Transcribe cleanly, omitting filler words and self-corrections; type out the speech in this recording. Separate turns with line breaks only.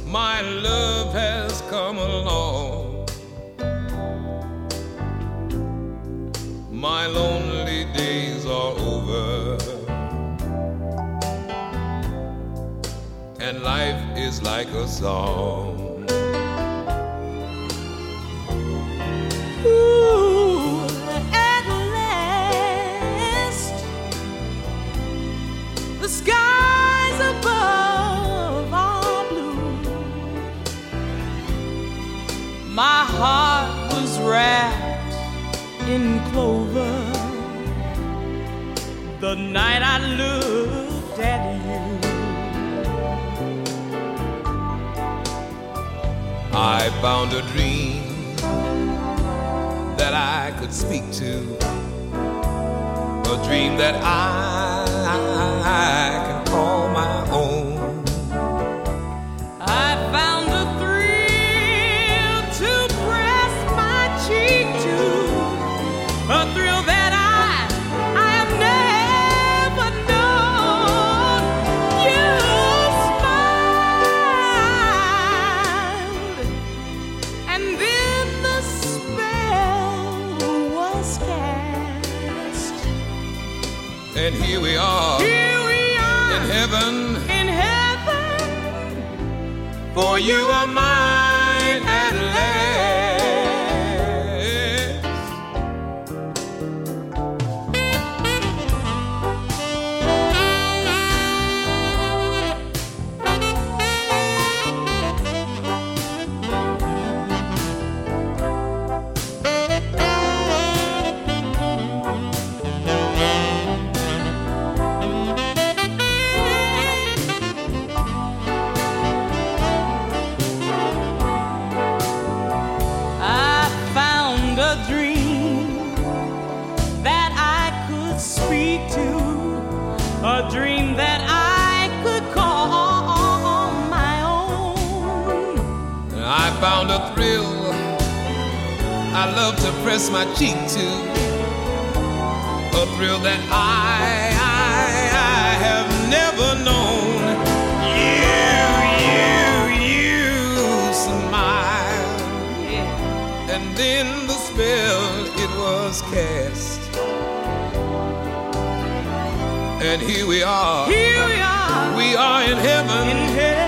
my love has come along. My lonely days are over, and life is like a song.
Ooh, at last, the skies above are blue. My heart was wrapped in clover the night I looked at you.
I found a dream that I could speak to, a dream that I can call my own.
I found a thrill to press my cheek to, a thrill that I have never known. You smiled, and then the spell was cast.
And here we are, in heaven, for you are mine at last.
A dream that I could call my own.
I found a thrill I love to press my cheek to, a thrill that I have never known. You smile, yeah. And then the spell it was cast. And here we are, we are in heaven.